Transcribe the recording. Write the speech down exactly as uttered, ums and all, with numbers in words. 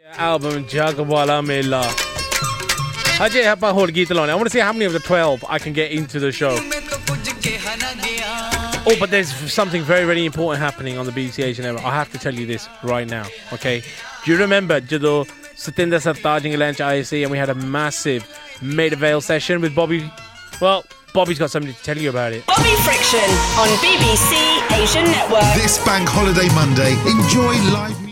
Album Jagwala Mela. Ajay, how about hold Geet I want to see how many of the twelve I can get into the show. Oh, but there's something very, very important happening on the B B C Asian Network. I have to tell you this right now, okay? Do you remember Jado Satinder Sartaj England I S C and we had a massive Maida Vale session with Bobby? Well, Bobby's got something to tell you about it. Bobby Friction on B B C Asian Network. This Bank Holiday Monday, enjoy live music.